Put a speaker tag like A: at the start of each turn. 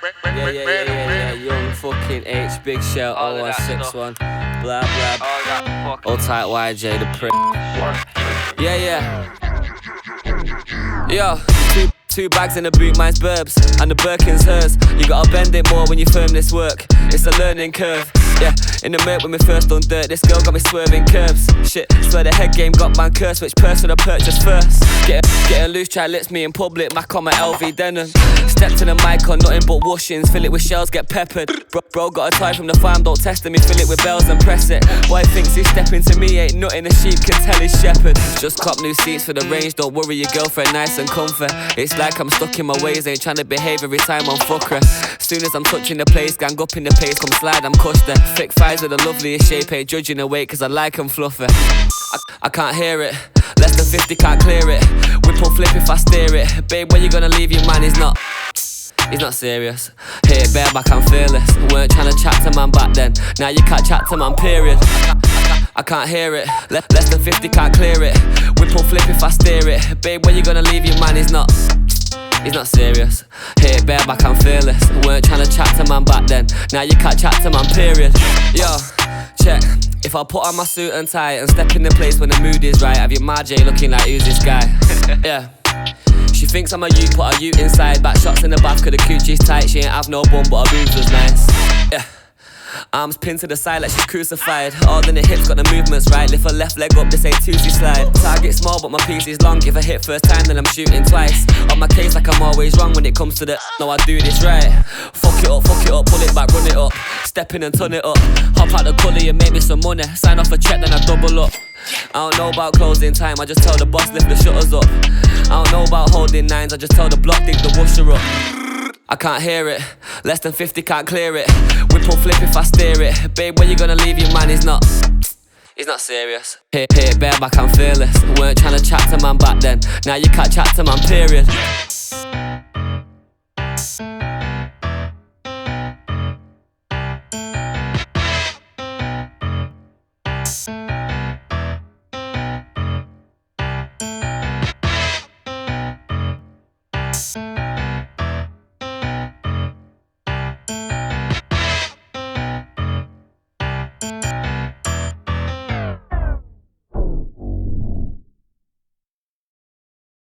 A: Yeah, young fucking H, big shout, 0161, blah blah, all tight YJ, the prick. Yo, two bags in the boot, mine's Burbs, and the Birkin's hers. You gotta bend it more when you firm this work, it's a learning curve. Yeah, in the murk when we first done dirt, this girl got me swerving curves. Shit, swear the head game got man cursed, which person I purchased first? Getting loose, try lips me in public, Mac on my LV denim. Step to the mic on nothing but washings, fill it with shells, get peppered. Bro got a tie from the farm, don't test me, fill it with bells and press it. Boy thinks he's stepping to me, ain't nothing a sheep can tell his shepherd. Just cop new seats for the range, don't worry your girlfriend, nice and comfy. It's like I'm stuck in my ways, ain't trying to behave every time I'm fuck her. Soon as I'm touching the place, gang up in the pace, come slide, I'm crushed there. Thick thighs with the loveliest shape, ain't judging the weight cause I like 'em fluffy. I can't hear it, less than 50 can't clear it. Whip or flip if I steer it. Babe, where you gonna leave your man? He's not serious. Hit it bareback, I'm fearless. Weren't trying to chat to man back then, now you can't chat to man, period. I can't hear it, less than 50 can't clear it. Whip or flip if I steer it. Babe, where you gonna leave your man? He's not serious. Hit it bareback, I'm fearless. Weren't trying to chat to man back then, now you can't chat to man, period. Yo, check. If I put on my suit and tie and step in the place when the mood is right, have your Marjay looking like who's this guy? Yeah. She thinks I'm a youth, put a youth inside. Back shots in the back, cause the coochie's tight. She ain't have no bum, but her boobs was nice. Yeah. Arms pinned to the side like she's crucified. All in the hips, got the movements right. Lift her left leg up, this ain't Tuesday slide. Target small, but my piece is long. If I hit first time, then I'm shooting twice. On my case like I'm always wrong when it comes to the no, I do this right. Fuck it up, pull it back, run it up. Step in and turn it up. Hop out the gully and make me some money. Sign off a check, then I double up. I don't know about closing time, I just tell the boss lift the shutters up. I don't know about holding nines, I just tell the block dig the washer up. I can't hear it, less than 50 can't clear it. Whip or flip if I steer it. Babe, where you gonna leave your man? He's not serious. Hit it bareback, I'm fearless. Weren't trying to chat to man back then, now you can't chat to man, period.